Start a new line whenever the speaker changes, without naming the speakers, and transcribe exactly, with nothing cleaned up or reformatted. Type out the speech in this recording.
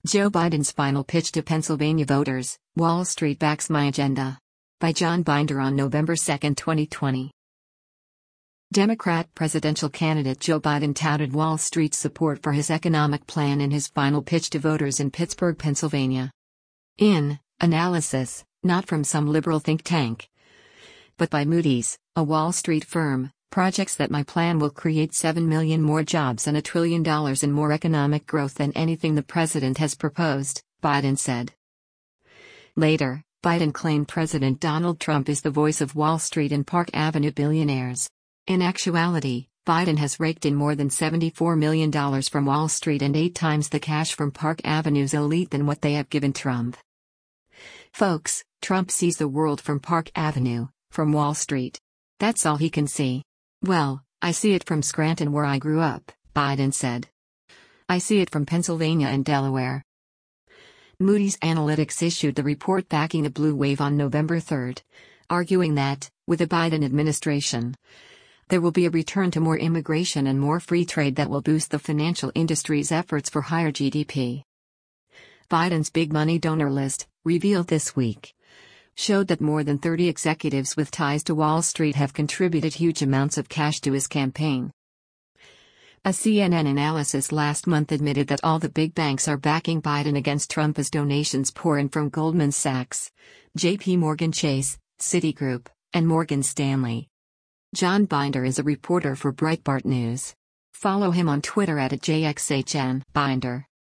Joe Biden's final pitch to Pennsylvania voters, Wall Street backs my agenda. By John Binder on November second, twenty twenty. Democrat presidential candidate Joe Biden touted Wall Street's support for his economic plan in his final pitch to voters in Pittsburgh, Pennsylvania. In analysis, not from some liberal think tank, but by Moody's, a Wall Street firm, projects that my plan will create seven million more jobs and a trillion dollars in more economic growth than anything the president has proposed, Biden said. Later, Biden claimed President Donald Trump is the voice of Wall Street and Park Avenue billionaires. In actuality, Biden has raked in more than seventy-four million dollars from Wall Street and eight times the cash from Park Avenue's elite than what they have given Trump. Folks, Trump sees the world from Park Avenue, from Wall Street. That's all he can see. Well, I see it from Scranton where I grew up, Biden said. I see it from Pennsylvania and Delaware. Moody's Analytics issued the report backing the blue wave on November third, arguing that, with the Biden administration, there will be a return to more immigration and more free trade that will boost the financial industry's efforts for higher G D P. Biden's big money donor list, revealed this week, showed that more than thirty executives with ties to Wall Street have contributed huge amounts of cash to his campaign. A C N N analysis last month admitted that all the big banks are backing Biden against Trump as donations pour in from Goldman Sachs, J P Morgan Chase, Citigroup, and Morgan Stanley. John Binder is a reporter for Breitbart News. Follow him on Twitter at J X H N Binder.